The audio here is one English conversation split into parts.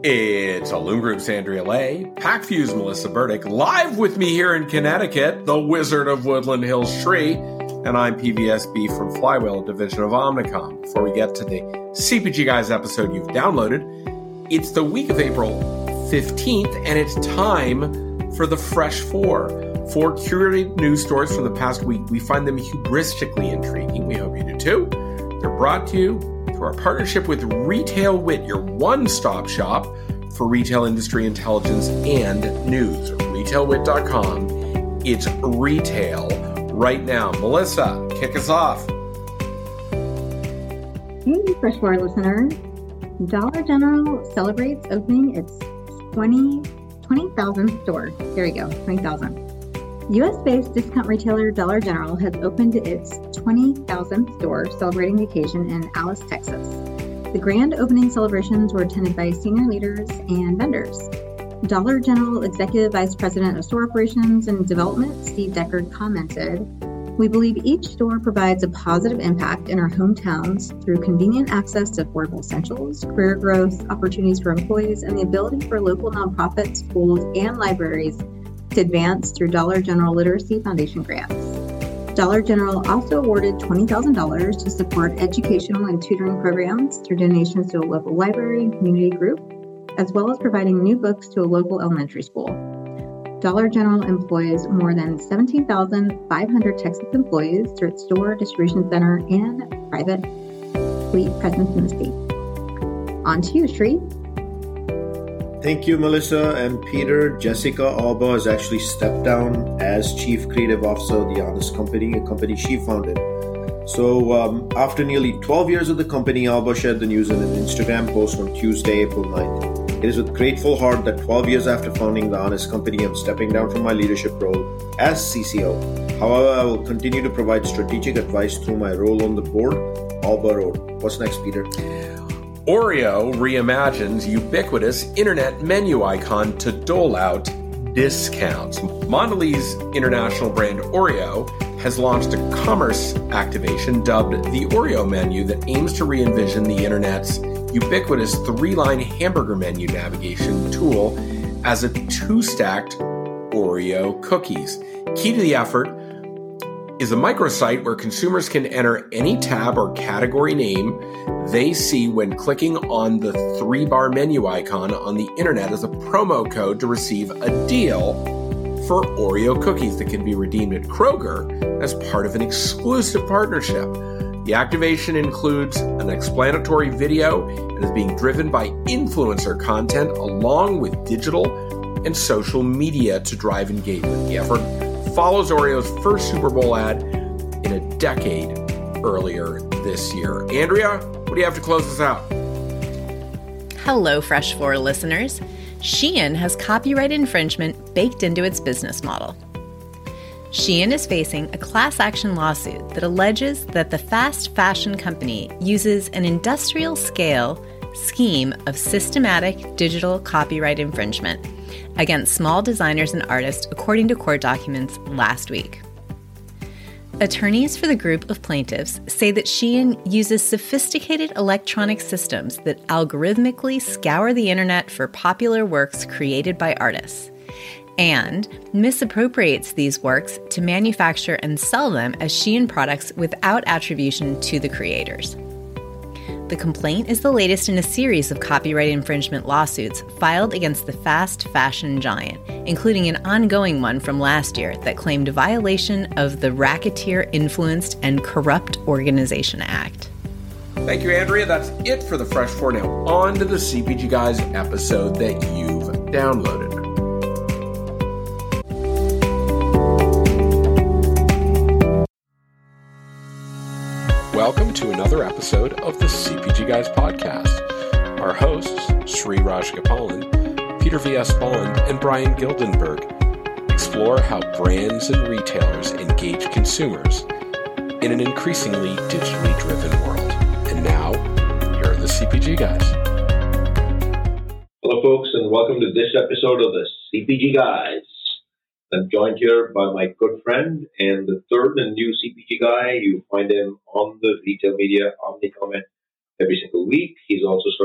It's Loom Group's Andrea Lay, PacFuse Melissa Burdick, live with me here in Connecticut, the Wizard of Woodland Hills Shree, and I'm PVSB from Flywheel, division of Omnicom. Before we get to the CPG Guys episode you've downloaded, it's the week of April 15th, and it's time for the Fresh Four. Four curated news stories from the past week. We find them hubristically intriguing. We hope you do too. They're brought to you through our partnership with Retail Wit, your one-stop shop for retail industry intelligence and news. RetailWit.com. It's retail right now. Melissa, kick us off. Hey, Fresh Four listeners. Dollar General celebrates opening its 20,000th store. There we go, 20,000. U.S.-based discount retailer Dollar General has opened its 20,000th store, celebrating the occasion in Alice, Texas. The grand opening celebrations were attended by senior leaders and vendors. Dollar General Executive Vice President of Store Operations and Development, Steve Deckard, commented, "We believe each store provides a positive impact in our hometowns through convenient access to affordable essentials, career growth, opportunities for employees, and the ability for local nonprofits, schools, and libraries to advance through Dollar General Literacy Foundation grants." Dollar General also awarded $20,000 to support educational and tutoring programs through donations to a local library and community group, as well as providing new books to a local elementary school. Dollar General employs more than 17,500 Texas employees through its store, distribution center, and private fleet presence in the state. On to you, Shree. Thank you, Melissa and Peter. Jessica Alba has actually stepped down as Chief Creative Officer of The Honest Company, a company she founded. So after nearly 12 years of the company, Alba shared the news in an Instagram post on Tuesday, April 9th. "It is with grateful heart that 12 years after founding The Honest Company, I'm stepping down from my leadership role as CCO. However, I will continue to provide strategic advice through my role on the board," Alba wrote. What's next, Peter? Oreo reimagines ubiquitous internet menu icon to dole out discounts. Mondelez international brand Oreo has launched a commerce activation dubbed the Oreo menu that aims to re-envision the internet's ubiquitous three-line hamburger menu navigation tool as a two-stacked Oreo cookies. Key to the effort is a microsite where consumers can enter any tab or category name they see when clicking on the three-bar menu icon on the internet as a promo code to receive a deal for Oreo cookies that can be redeemed at Kroger as part of an exclusive partnership. The activation includes an explanatory video and is being driven by influencer content along with digital and social media to drive engagement. The effort follows Oreo's first Super Bowl ad in a decade earlier this year. Andrea, what do you have to close us out? Hello, Fresh Four listeners. Shein has copyright infringement baked into its business model. Shein is facing a class action lawsuit that alleges that the fast fashion company uses an industrial scale scheme of systematic digital copyright infringement against small designers and artists, according to court documents last week. Attorneys for the group of plaintiffs say that Shein uses sophisticated electronic systems that algorithmically scour the internet for popular works created by artists and misappropriates these works to manufacture and sell them as Shein products without attribution to the creators. The complaint is the latest in a series of copyright infringement lawsuits filed against the fast fashion giant, including an ongoing one from last year that claimed a violation of the Racketeer Influenced and Corrupt Organization Act. Thank you, Andrea. That's it for the Fresh Four. Now on to the CPG Guys episode that you've downloaded. Welcome to another episode of the CPG Guys podcast. Our hosts, Shree Rajagopalan, Peter V.S. Bond, and Brian Gildenberg explore how brands and retailers engage consumers in an increasingly digitally driven world. And now, here are the CPG Guys. Hello, folks, and welcome to this episode of the CPG Guys. I'm joined here by my good friend and the third and new CPG guy. You find him on the retail media, Omnicom, every single week. He's also started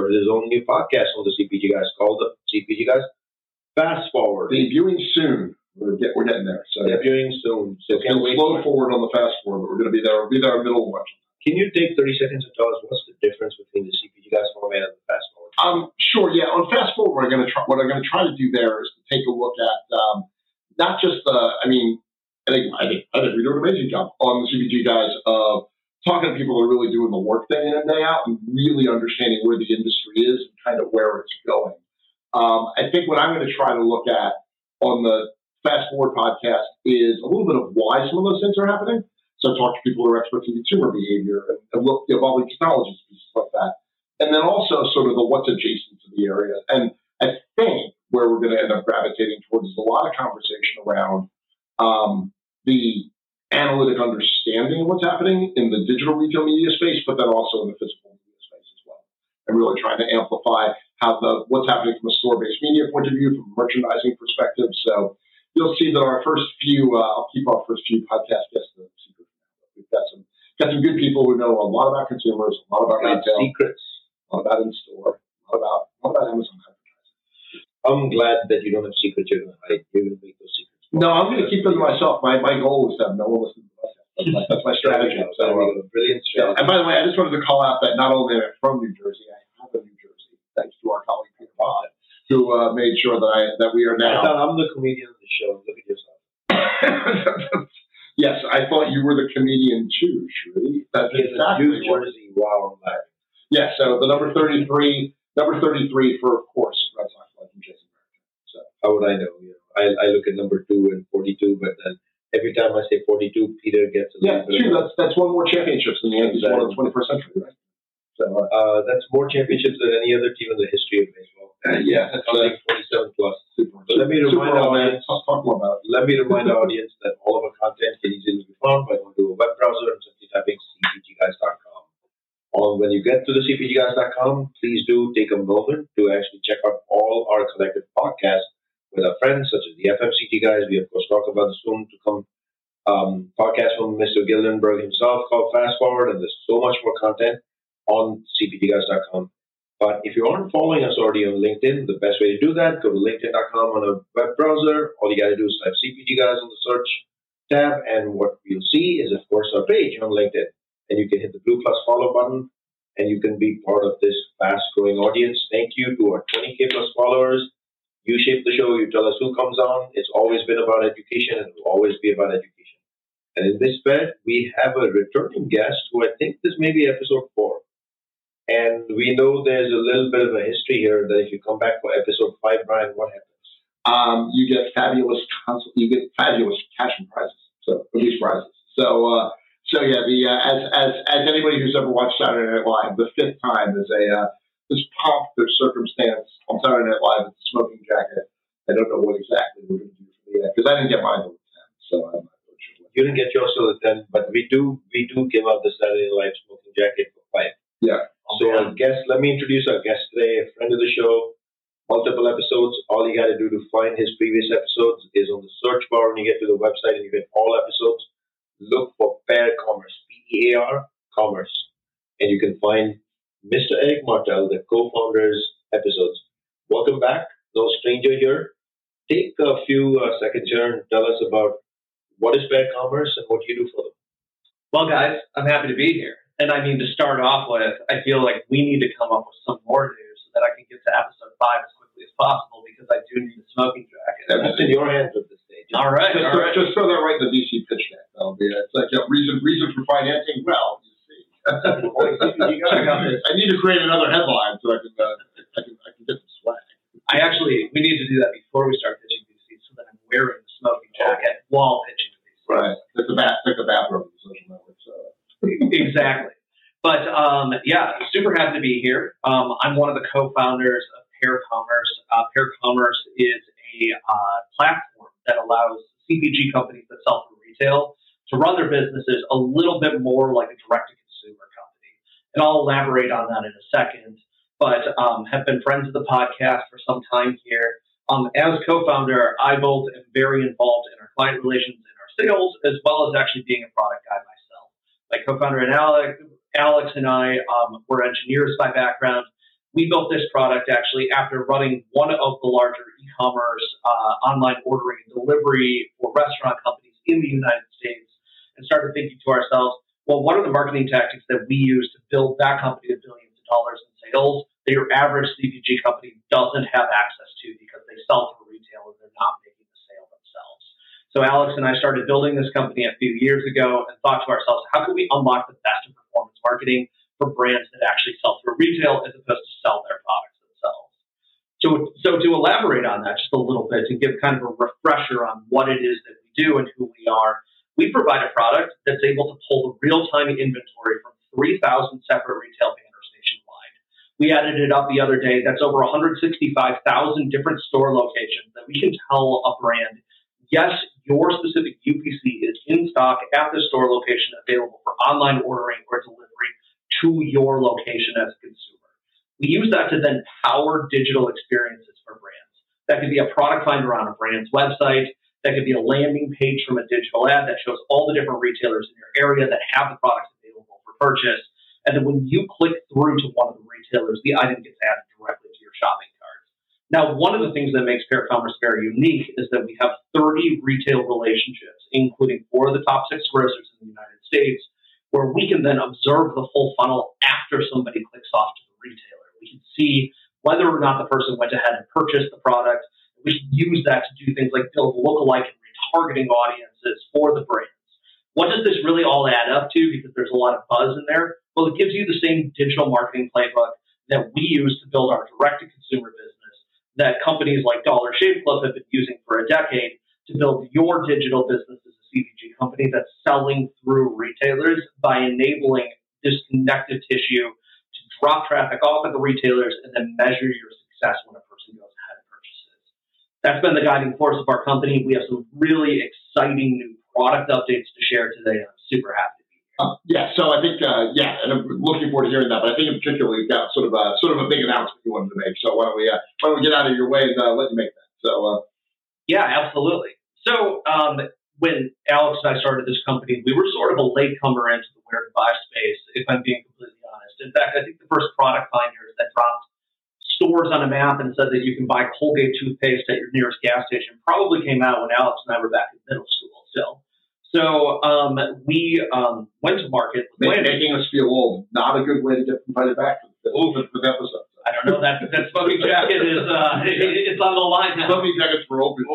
started his own new podcast on the CPG Guys called the CPG Guys Fast Forward. Debuting soon. We're getting there. So debuting soon. So it's going to slow forward on the fast forward, but we're going to be there. We'll be there in the middle of March. Can you take 30 seconds and tell us what's the difference between the CPG Guys format and the Fast Forward? Sure. Yeah. On Fast Forward, what I'm going to try to do there is to take a look at not just I think we do an amazing job on the CPG Guys of talking to people that are really doing the work day in and day out and really understanding where the industry is and kind of where it's going. I think what I'm going to try to look at on the Fast Forward podcast is a little bit of why some of those things are happening. So talk to people who are experts in consumer behavior and look at evolving technologies, pieces like that. And then also sort of the what's adjacent to the area. And I think where we're going to end up gravitating towards is a lot of conversation around the analytic understanding of what's happening in the digital retail media space, but then also in the physical media space as well. And really trying to amplify what's happening from a store-based media point of view, from a merchandising perspective. So you'll see that our first few, I'll keep our first few podcast guests a secret. We've got some good people who know a lot about consumers, a lot about retail, secrets, a lot about in-store, a lot about Amazon advertising. I'm glad that you don't have secrets you're going to hide. You're going to make those secrets. No, I'm going to keep them to myself. My goal is to have no one listen to myself. That's my strategy. So, brilliant strategy. And by the way, I just wanted to call out that not only am I from New Jersey, I have a New Jersey, thanks to our colleague Peter Bond, who made sure that we are now. I thought I'm the comedian of the show. Look at yourself. Yes, I thought you were the comedian too, Shruti. That's exactly New Jersey. Wow, I'm laughing. Yeah, so the number 33 for, of course, Red Sox legend Jason Varitek. So how would I know? I look at number 2 and 42, but then every time I say 42, Peter gets a little bit. Yeah, that's one more championships than the Yankees won in the 21st century, right? So that's more championships than any other team in the history of baseball. That's 47 plus. Super. So let me remind our audience. Talk more about it. Let me remind our audience that all of our content can easily be found by going to a web browser and simply typing cpgguys.com. When you get to the cpgguys.com, please do take a moment to actually check out all our collective podcasts with our friends, such as the FMCG guys. We, of course, talk about the soon-to-come podcast from Mr. Gildenberg himself called Fast Forward, and there's so much more content on cpgguys.com. But if you aren't following us already on LinkedIn, the best way to do that, go to linkedin.com on a web browser. All you got to do is type CPG Guys on the search tab, and what you'll see is, of course, our page on LinkedIn. And you can hit the blue plus follow button, and you can be part of this fast-growing audience. Thank you to our 20K plus followers. You shape the show. You tell us who comes on. It's always been about education, and it will always be about education. And in this bed, we have a returning guest who I think this may be episode 4. And we know there's a little bit of a history here that if you come back for episode 5, Brian, what happens? You get fabulous cash and prizes. So release prizes. So yeah, as anybody who's ever watched Saturday Night Live, the 5th time is this pomp, there's circumstance on Saturday Night Live. It's a smoking jacket. I don't know what exactly we're going to do for the end because I didn't get mine till the 10th, so I'm not really sure. You didn't get yours till the 10th, but we do give out the Saturday Night Live smoking jacket for 5. Yeah. So our guest, let me introduce our guest today, a friend of the show, multiple episodes. All you got to do to find his previous episodes is on the search bar when you get to the website and you get all episodes. Look for Pear Commerce, P-E-A-R, Commerce. And you can find Mr. Eric Martel, the co-founder's episodes. Welcome back. No stranger here. Take a few seconds here and tell us about what is Pear Commerce and what you do for them. Well, guys, I'm happy to be here. And I mean, to start off with, I feel like we need to come up with some more news so that I can get to episode 5 as quickly as possible because I do need a smoking jacket. That's in your hands at this stage. All right. Just throw that right in the DC pitch deck. It's like reason for financing. Well, you see. I need to create another headline so I can get some swag. We need to do that before we start pitching DC so that I'm wearing the smoking jacket while pitching to DC. Right. Like the bathroom of the social network. So. Exactly. But, super happy to be here. I'm one of the co-founders of Pear Commerce. Pear Commerce is a platform that allows CPG companies that sell through retail to run their businesses a little bit more like a direct-to-consumer company. And I'll elaborate on that in a second, but have been friends of the podcast for some time here. As co-founder, I both am very involved in our client relations and our sales, as well as actually being a product guy myself. My co-founder and Alex and I, we're engineers by background. We built this product actually after running one of the larger e-commerce online ordering and delivery for restaurant companies in the United States, and started thinking to ourselves, well, what are the marketing tactics that we use to build that company to billions of dollars in sales that your average CPG company doesn't have access to because they sell through retail and they're not making the sale themselves. So Alex and I started building this company a few years ago and thought to ourselves, how can we unlock the best of performance marketing for brands that actually sell through retail as opposed to sell their products themselves? So to elaborate on that just a little bit, to give kind of a refresher on what it is that we do and who we are, we provide a product that's able to pull the real-time inventory from 3,000 separate retail banners nationwide. We added it up the other day. That's over 165,000 different store locations that we can tell a brand, yes, your specific UPC is in stock at the store location, available for online ordering or delivery to your location as a consumer. We use that to then power digital experiences for brands. That could be a product finder on a brand's website. That could be a landing page from a digital ad that shows all the different retailers in your area that have the products available for purchase. And then when you click through to one of the retailers, the item gets added directly to your shopping cart. Now, one of the things that makes PearCommerce very unique is that we have 30 retail relationships, including 4 of the top 6 grocers in the United States, where we can then observe the full funnel after somebody clicks off to the retailer. We can see whether or not the person went ahead and purchased the product. We can use that to do things like build lookalike and retargeting audiences for the brands. What does this really all add up to? Because there's a lot of buzz in there. Well, it gives you the same digital marketing playbook that we use to build our direct-to-consumer business that companies like Dollar Shave Club have been using for a decade to build your digital business as a CPG company that's selling through retailers by enabling this connective tissue to drop traffic off at the retailers and then measure your success when a person goes ahead and purchases. That's been the guiding force of our company. We have some really exciting new product updates to share today, and I'm super happy to be here. So I think, and I'm looking forward to hearing that. But I think in particular, we've got sort of a big announcement you wanted to make. So why don't we get out of your way and let you make that? So yeah, absolutely. So when Alex and I started this company, we were sort of a latecomer into the where to buy space, if I'm being completely honest. In fact, I think the first product finders that dropped stores on a map and said that you can buy Colgate toothpaste at your nearest gas station probably came out when Alex and I were back in middle school still. So we went to market. Making us feel old. Not a good way to get invited back to the episode. I don't know. That smoking jacket is it's on the line now. Smoking jackets were open.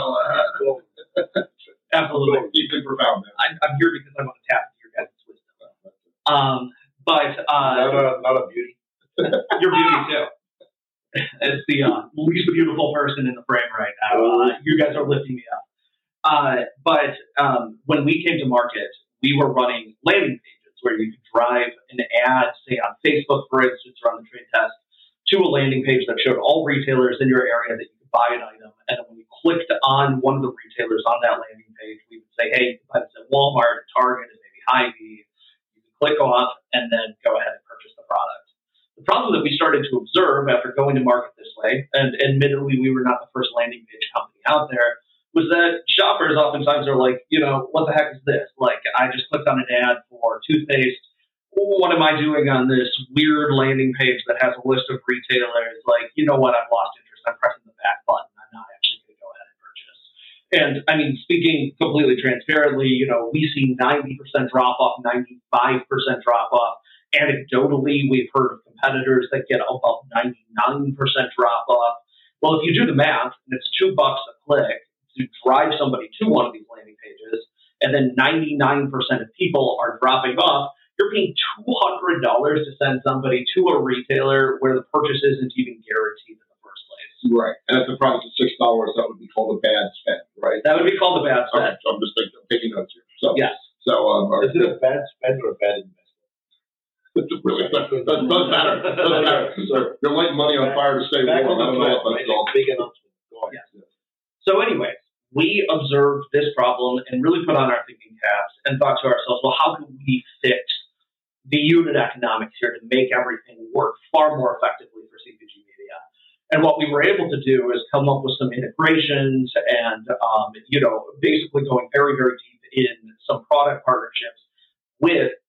Absolutely. Deeply profound. I'm here because I want to tap into your guys' wisdom. Not a beauty. Your beauty too. It's the least beautiful person in the frame right now. You guys are lifting me up. But when we came to market, we were running landing pages where you could drive an ad, say on Facebook, for instance, or on the Trade Test, to a landing page that showed all retailers in your area that you could buy an item. And then when you clicked on one of the retailers on that landing page, we would say, hey, you can buy this at Walmart, Target, and maybe Hy-Vee. You can click off and then go ahead and purchase the product. The problem that we started to observe after going to market this way, and admittedly we were not the first landing page company out there, was that shoppers oftentimes are like, what the heck is this? Like, I just clicked on an ad for toothpaste. What am I doing on this weird landing page that has a list of retailers? Like, you know what? I've lost interest. I'm pressing the back button. I'm not actually going to go ahead and purchase. And I mean, speaking completely transparently, we see 90% drop off, 95% drop off. Anecdotally, we've heard of competitors that get above 99% drop off. Well, if you do the math, and it's $2 a click to drive somebody to one of these landing pages, and then 99% of people are dropping off, you're paying $200 to send somebody to a retailer where the purchase isn't even guaranteed in the first place. Right. And if the price is $6, that would be called a bad spend, right? That would be called a bad spend. Okay, so I'm just taking notes here. So, yes. So, is it a bad spend or a bad investment? It really doesn't matter. Doesn't matter. So you're lighting money on fire to save war. Big announcement. Yes. So anyways, we observed this problem and really put on our thinking caps and thought to ourselves, well, how can we fix the unit economics here to make everything work far more effectively for CPG media? And what we were able to do is come up with some integrations and, basically going very, very deep in some product partnerships with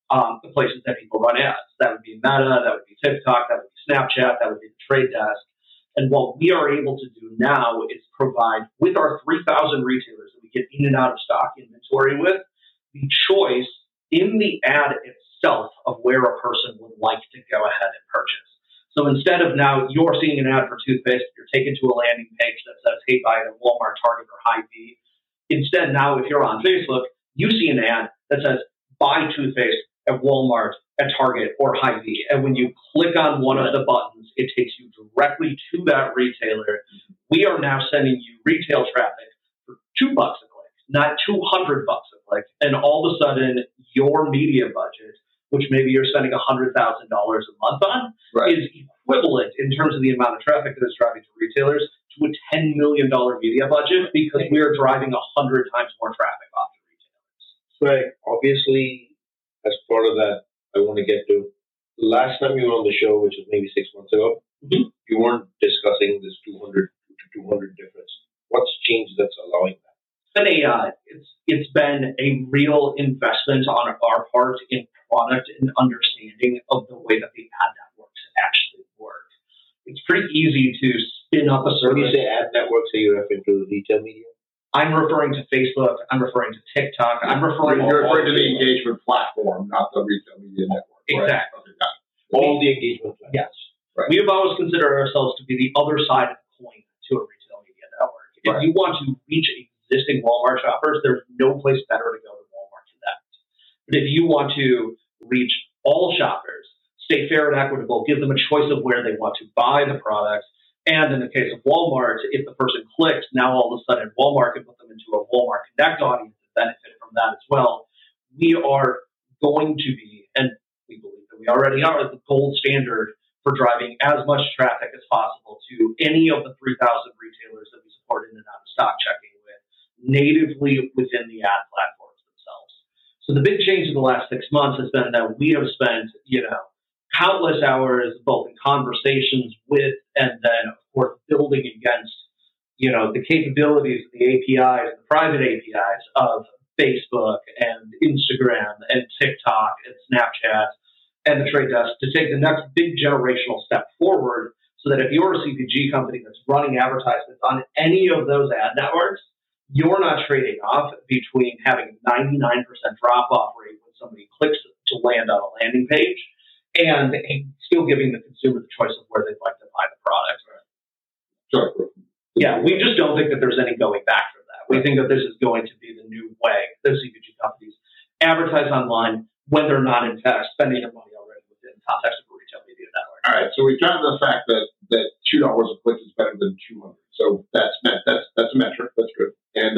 the places that people run ads. That would be Meta, that would be TikTok, that would be Snapchat, that would be the Trade Desk. And what we are able to do now is provide, with our 3,000 retailers that we get in and out of stock inventory with, the choice in the ad itself of where a person would like to go ahead and purchase. So instead of now you're seeing an ad for toothpaste, you're taken to a landing page that says, hey, buy it at Walmart, Target, or Hy-Vee. Instead, now if you're on Facebook, you see an ad that says, buy toothpaste at Walmart, at Target, or Hy-Vee. And when you click on one of the buttons, it takes you directly to that retailer. We are now sending you retail traffic for $2 a click, not $200 a click. And all of a sudden, your media budget, which maybe you're spending $100,000 a month on, is equivalent in terms of the amount of traffic that is driving to retailers to a $10 million media budget, because we are driving 100 times more traffic off the retailers. So obviously, as part of that, I want to get to the last time you were on the show, which was maybe 6 months ago, you weren't discussing this 200 to 200 difference. What's changed that's allowing that? It's been a real investment on our part in product and understanding of the way that the ad networks actually work. It's pretty easy to spin up a service. When you say ad networks, are you referring to the retail media? I'm referring to Facebook. I'm referring to TikTok. You're referring to the engagement platform, not the retail media network. Exactly. Right? All the engagement platforms. Yes. Right. We have always considered ourselves to be the other side of the coin to a retail media network. If you want to reach existing Walmart shoppers, there's no place better to go than Walmart for that. But if you want to reach all shoppers, stay fair and equitable, give them a choice of where they want to buy the products, and in the case of Walmart, if the person clicks, now all of a sudden Walmart can put them into a Walmart Connect audience and benefit from that as well. We are going to be, and we believe that we already are, the gold standard for driving as much traffic as possible to any of the 3,000 retailers that we support in and out of stock checking with, natively within the ad platforms themselves. So the big change in the last 6 months has been that we have spent, countless hours both in conversations with and then, of course, building against, the capabilities of the APIs, the private APIs of Facebook and Instagram and TikTok and Snapchat and the Trade Desk to take the next big generational step forward, so that if you're a CPG company that's running advertisements on any of those ad networks, you're not trading off between having a 99% drop-off rate when somebody clicks to land on a landing page and still giving the consumer the choice of where they'd like to buy the product. Sure. Yeah, we just don't think that there's any going back from that. We think that this is going to be the new way that CPG companies advertise online when they're not, in fact, spending their money already within the context of a retail media network. All right, so we've got the fact that $2 a click is better than 200. So that's a metric. That's good. And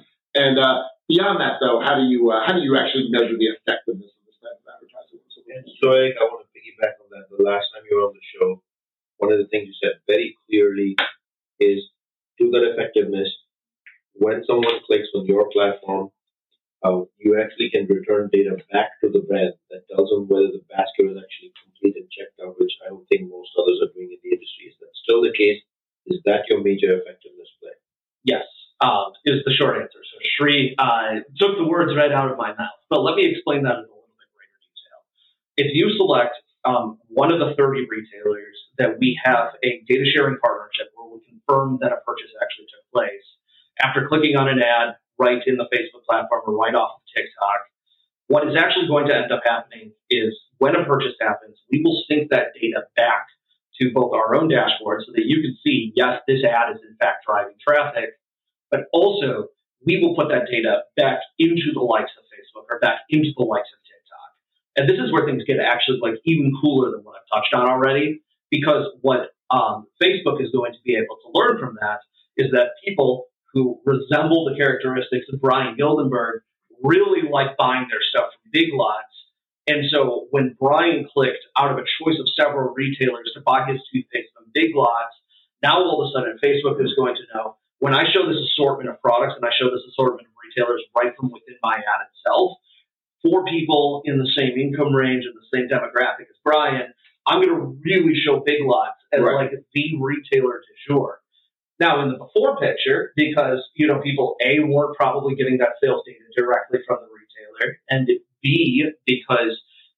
beyond that, though, how do you actually measure the effectiveness of this type of advertising? So Eric, I want to piggyback on that. The last time you were on the show, one of the things you said very clearly is, to that effectiveness, when someone clicks on your platform, you actually can return data back to the brand that tells them whether the basket is actually complete and checked out, which I don't think most others are doing in the industry. Is that still the case? Is that your major effectiveness play? Yes, is the short answer. So Sri took the words right out of my mouth. But let me explain that in a little bit greater detail. If you select one of the 30 retailers that we have a data sharing partnership where we confirm that a purchase actually took place, after clicking on an ad right in the Facebook platform or right off of TikTok, what is actually going to end up happening is when a purchase happens, we will sync that data back to both our own dashboard so that you can see, yes, this ad is in fact driving traffic, but also we will put that data back into the likes of Facebook or back into the likes of TikTok. And this is where things get actually even cooler than what I've touched on already, because what Facebook is going to be able to learn from that is that people who resemble the characteristics of Brian Gildenberg really like buying their stuff from Big Lots. And so when Brian clicked out of a choice of several retailers to buy his toothpaste from Big Lots, now all of a sudden Facebook is going to know, when I show this assortment of products and I show this assortment of retailers right from within my ad itself, for people in the same income range and the same demographic as Brian, I'm going to really show Big Lots as the retailer du jour. Now, in the before picture, because, people, A, weren't probably getting that sales data directly from the retailer, and B, because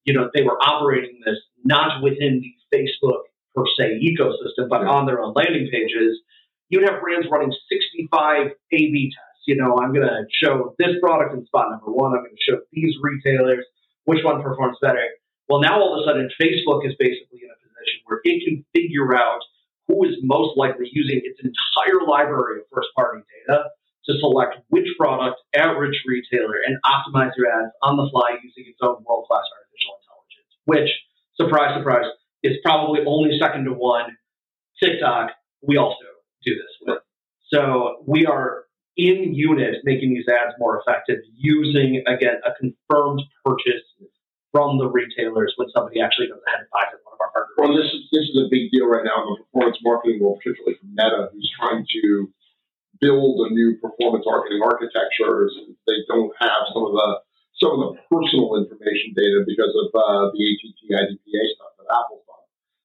they were operating this not within the Facebook per se ecosystem, but on their own landing pages, you'd have brands running 65 A/B tests. I'm going to show this product in spot number one. I'm going to show these retailers which one performs better. Well, now all of a sudden, Facebook is basically in a position where it can figure out who is most likely using its entire library of first-party data to select which product at which retailer and optimize your ads on the fly using its own world-class artificial intelligence, which, surprise, surprise, is probably only second to one TikTok we also do this with. So we are in unit making these ads more effective using, again, a confirmed purchase from the retailers when somebody actually goes ahead and buys it, one of our partners. Well, this is a big deal right now in the performance marketing world, particularly for Meta, who's trying to build a new performance marketing architecture. They don't have some of the personal information data because of the ATT IDPA stuff that Apple's done.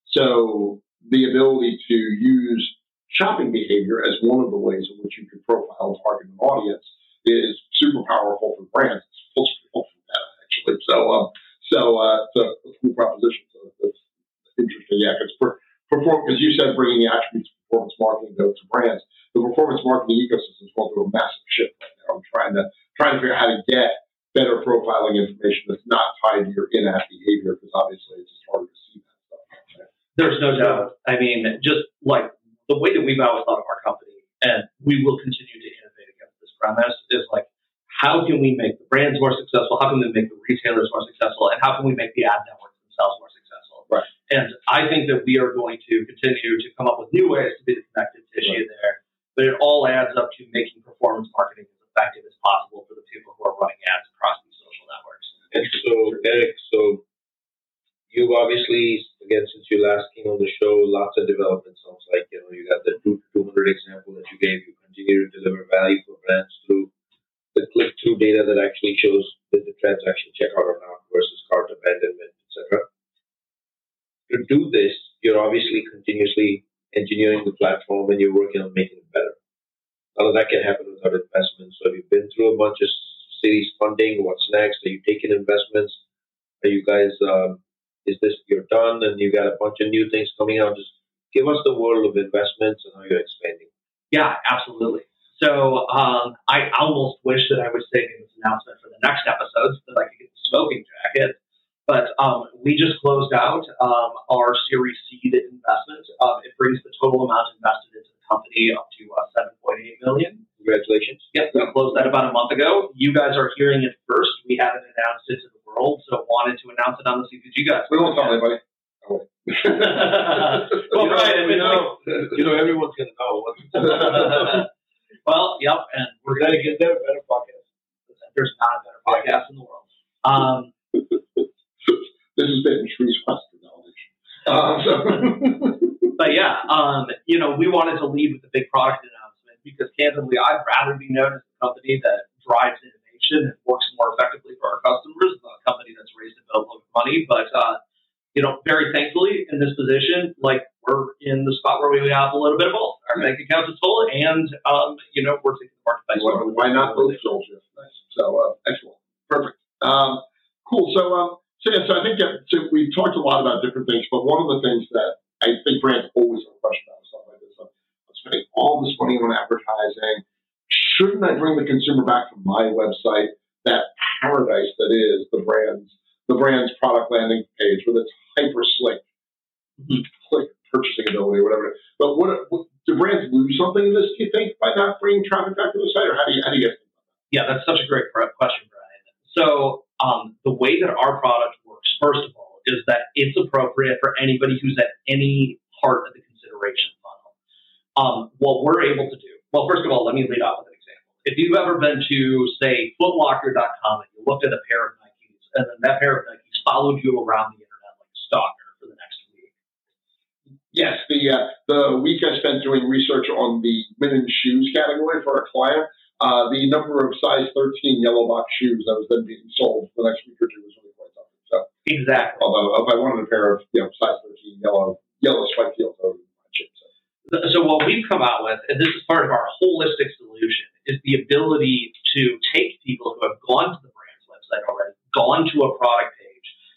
So the ability to use shopping behavior as one of the ways in which you can profile and target an audience is super powerful for brands. It's supposed to be helpful for that, actually. So it's a cool proposition. So it's interesting. Yeah, because you said bringing the attributes of performance marketing to brands. The performance marketing ecosystem is going through a massive shift right now. I'm trying to figure out how to get better profiling information that's not tied to your in-app behavior, because obviously it's just harder to see that stuff. Right? There's no doubt. I mean, just like the way that we've always thought of our company, and we will continue to innovate against this premise, is like, how can we make the brands more successful? How can we make the retailers more successful? And how can we make the ad networks themselves more successful? Right. And I think that we are going to continue to come up with new ways to be the connective tissue there. But it all adds up to making performance marketing as effective as possible for the people who are running ads across these social networks. And so, Eric, you've obviously, again, since you last came on the show, lots of development. Sounds like, you got the 200 example that you gave. You continue to deliver value for brands through the click-through data that actually shows that the transaction checkout or not versus cart abandonment, etc. To do this, you're obviously continuously engineering the platform and you're working on making it better. None of that can happen without investment. So have you been through a bunch of series funding? What's next? Are you taking investments? Are you guys, is this, you're done and you got a bunch of new things coming out? Just give us the world of investments and how you're expanding. Yeah, absolutely. So I almost wish that I was saving this announcement for the next episode so that I could get the smoking jacket. But we just closed out our Series Seed investment. It brings the total amount invested into the company up to $7.8 million. Congratulations. Yep, we closed that about a month ago. You guys are hearing it first. We haven't announced it to the world, so wanted to announce it on the CPG Guys. We won't tell anybody. Well, everyone's going to know. Well, yep, and we're going to get there. Better podcast. There's not a better podcast in the world. This has been Trees Western knowledge. But yeah, we wanted to lead with the big product announcement because candidly, I'd rather be known as a company that drives innovation and works more effectively for our customers than a company that's raised a boatload of money. But very thankfully, in this position, we're in the spot where we have a little bit of both. Our bank account is full, and we're taking the marketplace. Why not both souls? Nice. So excellent, perfect, cool. So I think we've talked a lot about different things, but one of the things that I think brands always have a question about stuff like this. I'm spending all this money on advertising. Shouldn't I bring the consumer back to my website, that paradise that is the brand's product landing page with its hyper slick click purchasing ability or whatever? But do brands lose something in this, do you think, by not bringing traffic back to the site, or how do you get it? Yeah, that's such a great question, Brian. So the way that our product works, first of all, is that it's appropriate for anybody who's at any part of the consideration funnel. What we're able to do, well, first of all, let me lead off with an example. If you've ever been to, say, footlocker.com and you looked at a pair of Nikes, and then that pair of Nikes followed you around the internet like a stalker for the next week. Yes, the week I spent doing research on the women's shoes category for a client, the number of size 13 yellow box shoes that was then being sold the next week or two was really quite something. So exactly. Although if I wanted a pair of size 13 yellow spiked heels, I would buy cheap. So what we've come out with, and this is part of our holistic solution, is the ability to take people who have gone to the brand's website already, gone to a product page,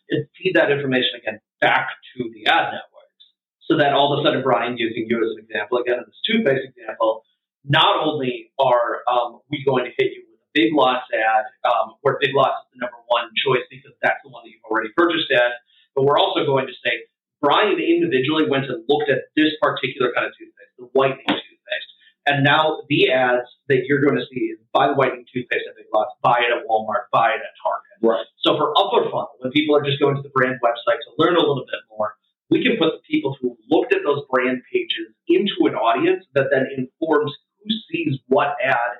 and feed that information again back to the ad networks. So that all of a sudden, Brian, using you as an example, again, in this toothpaste example, not only are we going to hit you with a Big Lots ad, where Big Lots is the number one choice because that's the one that you've already purchased at, but we're also going to say, Brian individually went and looked at this particular kind of toothpaste, the whitening toothpaste. And now the ads that you're going to see is buy the whitening toothpaste at Big Lots, buy it at Walmart, buy it at Target. Right. So for upper funnel, when people are just going to the brand website to learn a little bit more, we can put the people who looked at those brand pages into an audience that then informs who sees what ad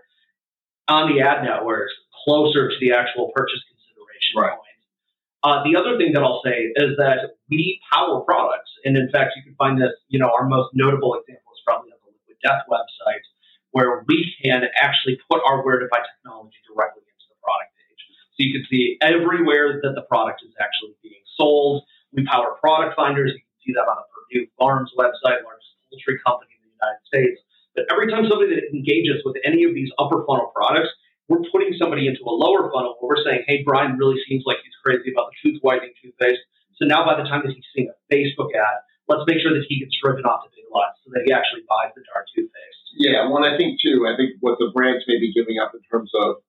on the ad networks closer to the actual purchase consideration point. The other thing that I'll say is that we power products. And in fact, you can find this, our most notable example is probably on the Liquid Death website, where we can actually put our Where to Buy technology directly into the product page. So you can see everywhere that the product is actually being sold. We power product finders. You can see that on the Purdue Farms website, largest poultry company in the United States. But every time somebody that engages with any of these upper funnel products, we're putting somebody into a lower funnel where we're saying, hey, Brian really seems like he's crazy about the tooth whitening toothpaste. So now by the time that he's seeing a Facebook ad, let's make sure that he gets driven off to Big Lots so that he actually buys the darn toothpaste. Yeah, well, I think what the brands may be giving up in terms of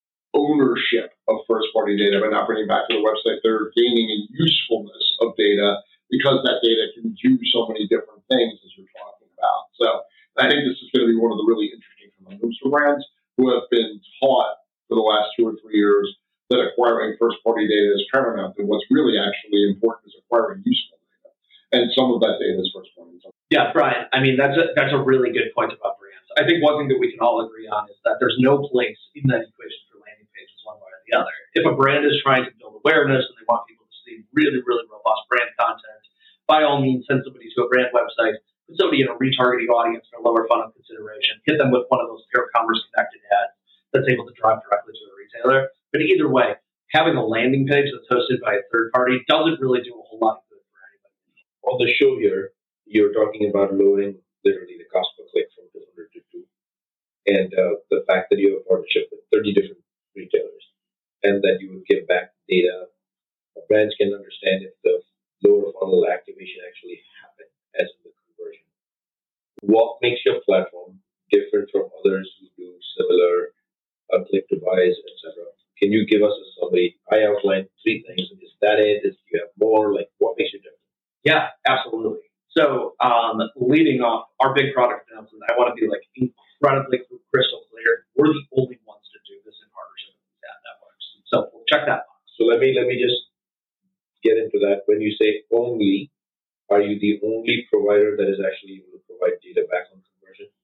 ownership of first-party data by not bringing back to the website, they're gaining a usefulness of data because that data can do so many different things as you're talking about. So I think this is going to be one of the really interesting conundrums for brands who have been taught for the last 2 or 3 years that acquiring first-party data is paramount, and what's really actually important is acquiring useful data. And some of that data is first-party. Yeah, Brian, I mean, that's a really good point about brands. I think one thing that we can all agree on is that there's no place in that equation for landing pages one way or the other. If a brand is trying to build awareness and they want people to see really, really robust brand content, by all means, send somebody to a brand website, put somebody in a retargeting audience for lower funnel consideration, hit them with one of those Pure Commerce connected ads that's able to drive directly to a retailer. But either way, having a landing page that's hosted by a third party doesn't really do a whole lot of good for anybody. On the show here, you're talking about lowering literally the cost per click from 200 to 2. And the fact that you have a partnership with 30 different retailers and that you would give back data, brands can understand if the lower funnel activation actually happened as in the conversion. What makes your platform different from others who do similar click to buys, etc.? Can you give us a summary? I outlined 3 things. Is that it? Do you have more? What makes you different? Yeah, absolutely. So leading off our big product announcement, I want to be incredibly crystal clear. We're the only ones to do this in partnership with these ad networks. So we'll check that box. So let me just get into that. When you say only, are you the only provider that is actually able to provide data back on conversion?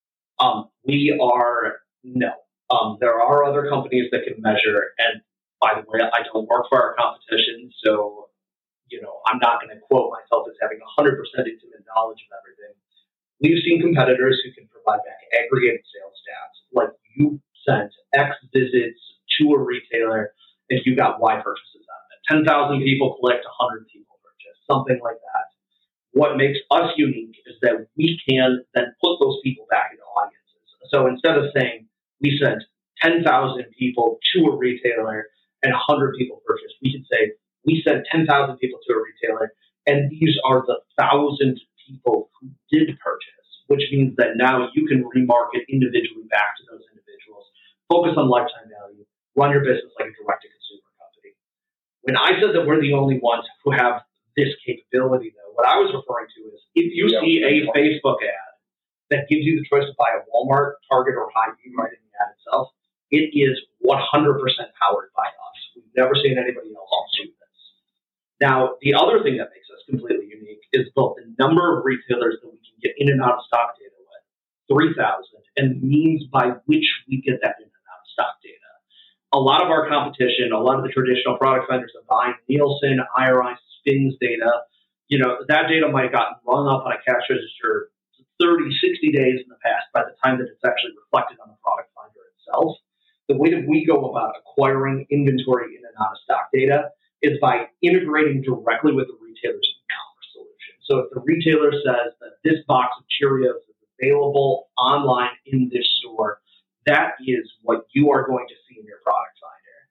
We are no. There are other companies that can measure, and by the way, I don't work for our competition, so I'm not going to quote myself as having 100% intimate knowledge of everything. We've seen competitors who can provide back aggregated sales stats, like you sent X visits to a retailer and you got Y purchases out of it. 10,000 people clicked, 100 people purchased, something like that. What makes us unique is that we can then put those people back into audiences. So instead of saying we sent 10,000 people to a retailer and 100 people purchased, we can say we sent 10,000 people to a retailer and these are the 1,000 people who did purchase, which means that now you can remarket individually back to those individuals, focus on lifetime value, run your business like a direct-to-consumer company. When I said that we're the only ones who have this capability, though, what I was referring to is if you see a Facebook ad that gives you the choice to buy a Walmart, Target, or Hy-Vee right in the ad itself, it is 100% powered by us. We've never seen anybody else do this. Now, the other thing that makes us completely unique is both the number of retailers that we can get in and out of stock data with, 3,000, and the means by which we get that in and out of stock data. A lot of our competition, a lot of the traditional product vendors are buying Nielsen, IRI, SPINS data. That data might have gotten rung up on a cash register 30, 60 days in the past by the time that it's actually reflected on the product finder itself. The way that we go about acquiring inventory in and out of stock data is by integrating directly with the retailer's e-commerce solution. So if the retailer says that this box of Cheerios is available online in this store, that is what you are going to see in your product finder.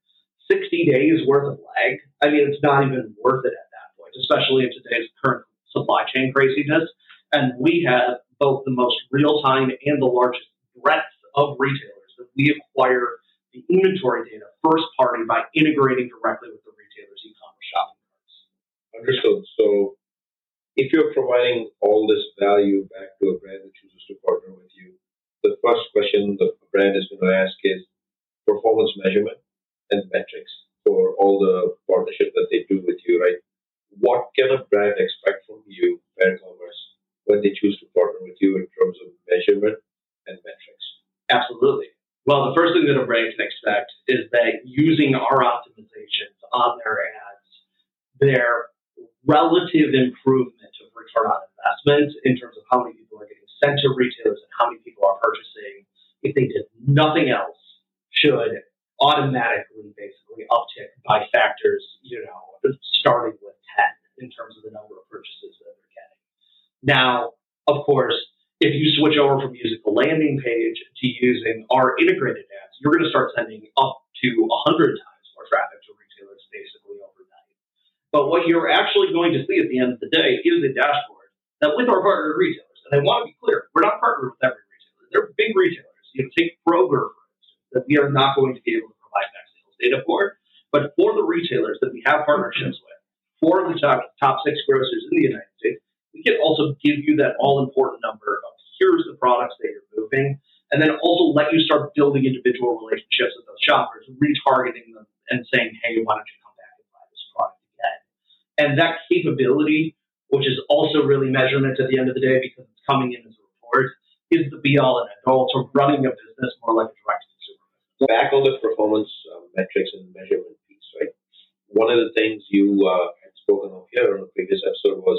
60 days worth of lag. I mean, it's not even worth it at that point, especially in today's current supply chain craziness. And we have both the most real-time and the largest breadth of retailers that we acquire the inventory data first party by integrating directly with the retailer's e-commerce shopping carts. Understood. So if you're providing all this value back to a brand that chooses to partner with you, the first question the brand is going to ask is performance measurement and metrics for all the partnership that they do with you, right? What can a brand expect from you, Fair Commerce, when they choose to partner with you in terms of measurement and metrics? Absolutely. Well, the first thing that a brand can expect is that using our optimizations on their ads, their relative improvement of return on investment in terms of how many people are getting sent to retailers and how many people are purchasing, if they did nothing else, should automatically basically uptick by factors, starting with 10 in terms of the number of purchases that they're getting. Now, of course, if you switch over from using the landing page to using our integrated ads, you're going to start sending up to 100 times more traffic to retailers basically overnight. But what you're actually going to see at the end of the day is a dashboard that with our partner retailers, and I want to be clear, we're not partnered with every retailer. They're big retailers. Take Kroger, for instance, that we are not going to be able to provide that sales data for. But for the retailers that we have partnerships with, for the top 6 grocers in the United States, we can also give you that all-important number of here's the products that you're moving, and then also let you start building individual relationships with those shoppers, retargeting them and saying, hey, why don't you come back and buy this product again? And that capability, which is also really measurement at the end of the day because it's coming in as a report, is the be-all and end-all to running a business more like a direct-to-consumer business. Back on the performance metrics and measurement piece, right? One of the things you had spoken of here on the previous episode was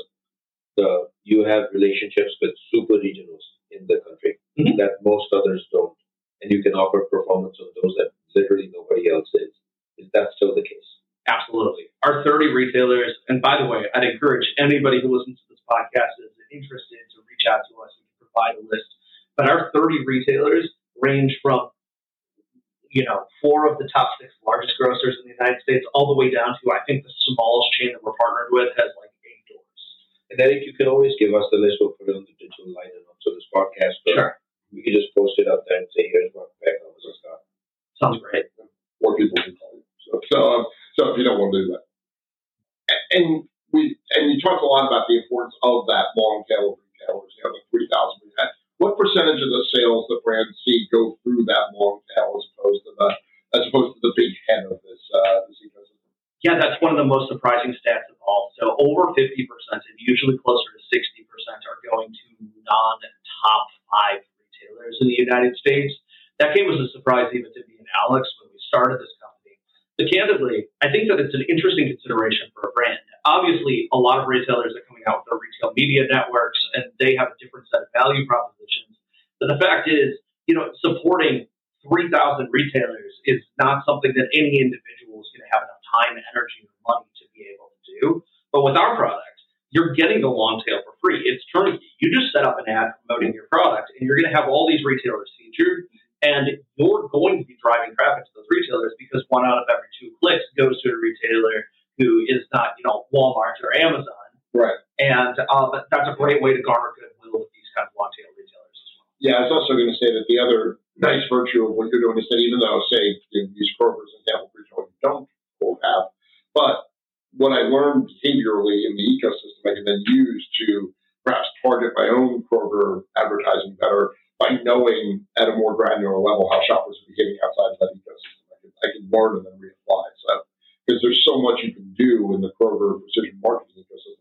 you have relationships with super regionals in the country that most others don't, and you can offer performance on those that literally nobody else is. Is that still the case? Absolutely. Our 30 retailers, and by the way, I'd encourage anybody who listens to this podcast is interested to reach out to us and provide a list. But our 30 retailers range from 4 of the top 6 largest grocers in the United States all the way down to, I think, the smallest chain that we're partnered with has like 8 doors. And Eric, you can always give us the list. We'll put it on the digital line and also this podcast. Sure. We can just post it out there and say, here's what Fair Commerce has got. Sounds great. More people can call you. So if you don't want to do that. And you talked a lot about the importance of that long tail of retailers, the 3,000 we had. What percentage of the sales the brands see go through that long tail as opposed to the big head of this ecosystem? Yeah, that's one of the most surprising stats of all. So over 50%, and usually closer to 60%, are going to non-top 5 retailers in the United States. That came as a surprise even to me and Alex when we started this company. But candidly, I think that it's an interesting consideration for a brand. Obviously, a lot of retailers are coming out with their retail media networks, and they have a different set of value propositions. But the fact is, supporting 3,000 retailers is not something that any individual is going to have enough time, energy, or money to be able to do. But with our product, you're getting the long tail for free. It's turnkey. You just set up an ad promoting your product, and you're going to have all these retailers featured, and you're going to be driving traffic to those retailers because 1 out of every 2 clicks goes to a retailer who is not, Walmart or Amazon. Right. And that's a great way to garner goodwill with these kind of long-tail retailers as well. Yeah, I was also going to say that the other nice virtue of what you're doing is that even though, say, these Kroger's and example retailers don't have, but what I learned behaviorally in the ecosystem, I can then use to perhaps target my own Kroger advertising better by knowing at a more granular level how shoppers are behaving outside of that ecosystem. I can learn and then reapply. So, because there's so much you can do in the Kroger precision marketing ecosystem.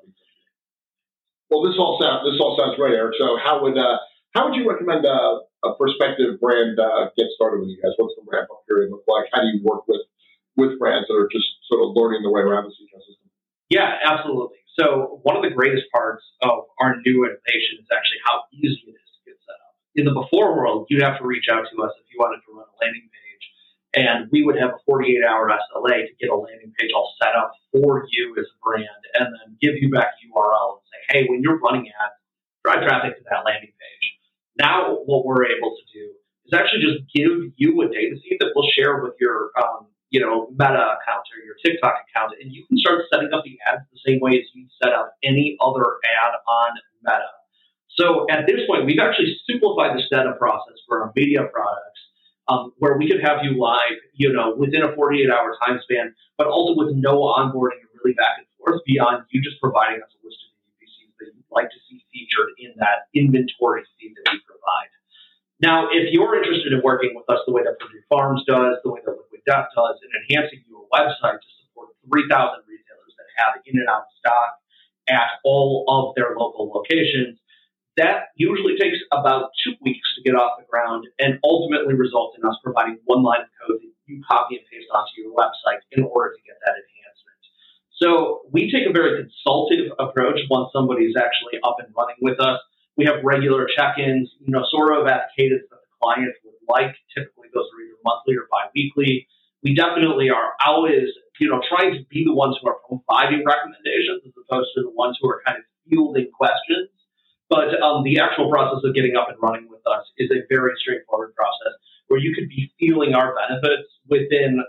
Well, this all sounds great, Eric. So, how would you recommend a prospective brand get started with you guys? What's the ramp up period look like? How do you work with brands that are just sort of learning the way around this ecosystem? Yeah, absolutely. So, one of the greatest parts of our new innovation is actually how easy it is to get set up. In the before world, you'd have to reach out to us if you wanted to run a landing page. And we would have a 48-hour SLA to get a landing page all set up for you as a brand and then give you back URL and say, hey, when you're running ads, drive traffic to that landing page. Now what we're able to do is actually just give you a data feed that we'll share with your Meta account or your TikTok account, and you can start setting up the ads the same way as you set up any other ad on Meta. So at this point, we've actually simplified the setup process for our media products, where we could have you live, within a 48-hour time span, but also with no onboarding and really back and forth beyond you just providing us a list of UPCs that you'd like to see featured in that inventory feed that we provide. Now, if you're interested in working with us the way that Purdue Farms does, the way that Liquid Death does, and enhancing your website to support 3,000 retailers that have in and out of stock at all of their local locations, that usually takes about 2 weeks to get off the ground and ultimately results in us providing one line of code that you copy and paste onto your website in order to get that enhancement. So we take a very consultative approach once somebody's actually up and running with us. We have regular check-ins, sort of at a cadence that the client would like. Typically those are either monthly or bi-weekly. We definitely are always, trying to be the ones who are providing recommendations as opposed to the ones who are kind of fielding questions. But the actual process of getting up and running with us is a very straightforward process where you could be feeling our benefits within,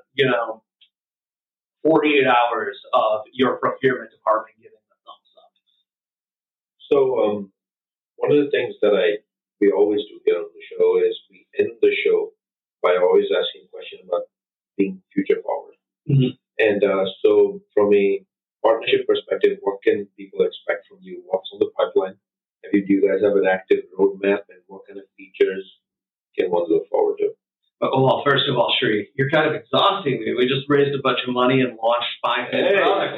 48 hours of your procurement department giving the thumbs up. So one of the things that we always do here on the show is we end the show by always asking a question about being future forward. Mm-hmm. And so from a partnership perspective, what can people expect from you? What's on the pipeline? Do you guys have an active roadmap, and what kind of features can one look forward to? Well, first of all, Sri, you're kind of exhausting me. We just raised a bunch of money and launched 5 products.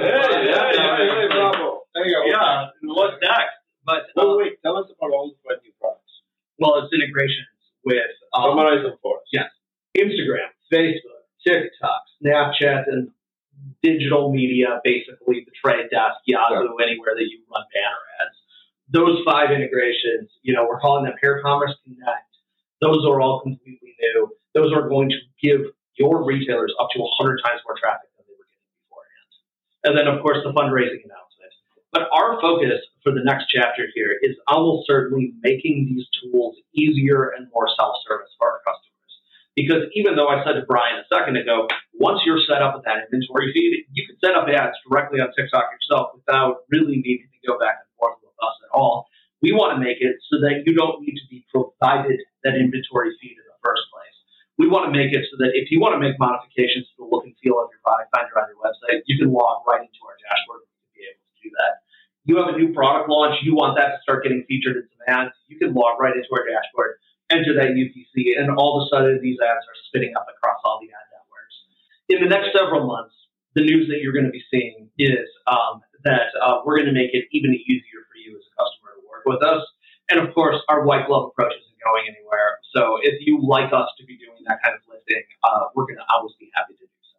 Hey, bravo. There you go. Yeah, what's next? But wait, tell us about all the 5 new products. Well, it's integrations with summarize them for us. Yes, Instagram, Facebook, TikTok, Snapchat, and digital media, basically the Trade Desk, Yahoo, anywhere that you run banner ads. Those 5 integrations, we're calling them Pair Commerce Connect. Those are all completely new. Those are going to give your retailers up to 100 times more traffic than they were getting beforehand. And then, of course, the fundraising announcement. But our focus for the next chapter here is almost certainly making these tools easier and more self-service for our customers. Because even though I said to Brian a second ago, once you're set up with that inventory feed, you can set up ads directly on TikTok yourself without really needing to go back and forth with us at all. We want to make it so that you don't need to be provided that inventory feed in the first place. We want to make it so that if you want to make modifications to the look and feel of your product finder on your website, you can log right into our dashboard to be able to do that. You have a new product launch, you want that to start getting featured in some ads, you can log right into our dashboard, enter that UPC, and all of a sudden these ads are spinning up across all the ad networks. In the next several months, the news that you're going to be seeing is that we're going to make it even easier for you as a customer to work with us. And of course, our white glove approach isn't going anywhere. So if you like us to be doing that kind of lifting, we're going to always be happy to do so.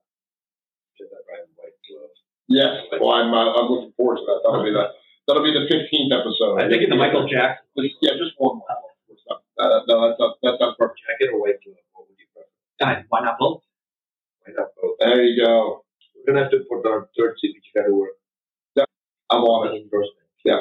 Get that right, white glove. Yes, well, I'm looking forward to that. That'll be the 15th episode. I'm thinking the Michael Jackson. Yeah, just one more. No, that's perfect. Jacket or white glove? What would you prefer? Why not both? Why not both? There you go. We're gonna have to put our third CPG guy to work. Yeah, I'm on it. Endorsement. Yeah.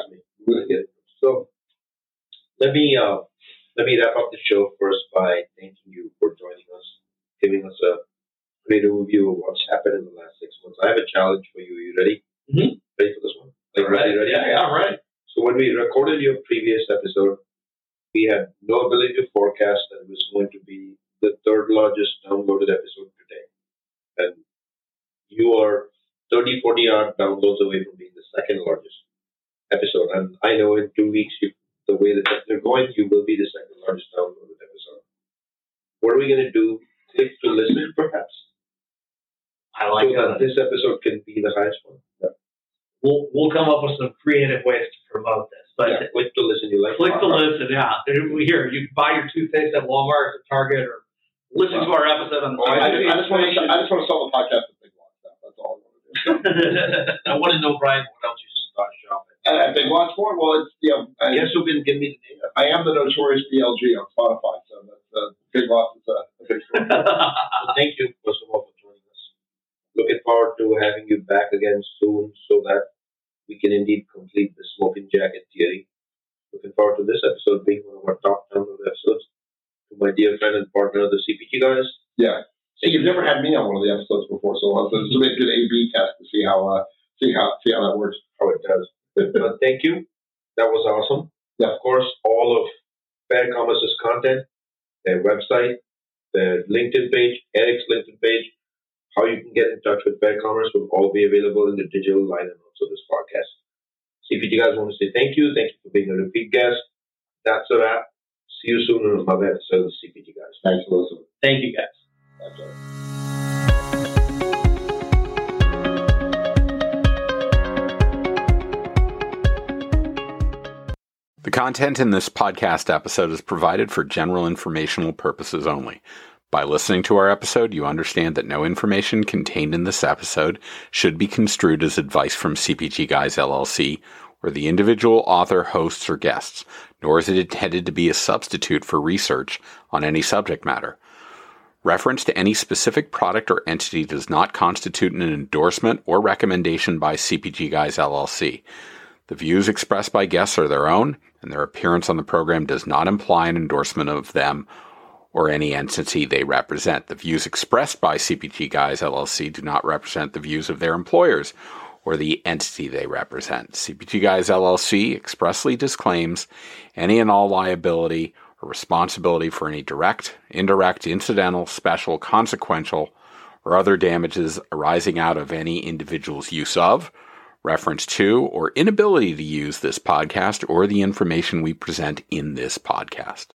So let me wrap up the show first by thanking you for joining us, giving us a great overview of what's happened in the last 6 months. I have a challenge for you. Are you ready? Mm-hmm. Ready for this one? Ready? Yeah, all right. So when we recorded your previous episode, we had no ability to forecast that it was going to be the 3rd largest downloaded episode today. And you are 30, 40 odd downloads away from being the 2nd largest episode. And I know in 2 weeks, the way that they're going, you will be the 2nd largest downloaded episode. What are we going to do? Click to listen, perhaps? I like that. This episode can be the highest one. Yeah. We'll come up with some creative ways to promote this. But click to listen. You like click to listen, yeah. Here, you can buy your toothpaste at Walmart or Target, or listen to our episode on the I just want to sell the podcast at Big Lots. That's all I want to do. I want to know, Brian, what else you should start shopping. At Big Lots for? Well, it's I guess you can give me the name. I am the notorious BLG on Spotify, so that's Big Lots is a big story. So thank you first of all for joining us. Looking forward to having you back again soon, so that we can indeed complete the smoking jacket theory. Looking forward to this episode being one of our top download episodes. To my dear friend and partner, the CPG guys. Yeah. Hey, you've never had me on one of the episodes before, so this will be a good A/B test to see how that works. How it does. But thank you. That was awesome. Yeah. Of course, all of Fair Commerce's content, their website, their LinkedIn page, Eric's LinkedIn page, how you can get in touch with Fair Commerce will all be available in the digital liner notes of this podcast. CPG guys want to say thank you. Thank you for being a repeat guest. That's a wrap. See you soon in another episode of CPG guys. Thanks for listening. Thank you, guys. That's all. The content in this podcast episode is provided for general informational purposes only. By listening to our episode, you understand that no information contained in this episode should be construed as advice from CPG Guys LLC or the individual author, hosts, or guests, nor is it intended to be a substitute for research on any subject matter. Reference to any specific product or entity does not constitute an endorsement or recommendation by CPG Guys LLC. The views expressed by guests are their own, and their appearance on the program does not imply an endorsement of them or any entity they represent. The views expressed by CPG Guys LLC do not represent the views of their employers or the entity they represent. CPG Guys LLC expressly disclaims any and all liability or responsibility for any direct, indirect, incidental, special, consequential, or other damages arising out of any individual's use of, reference to, or inability to use this podcast or the information we present in this podcast.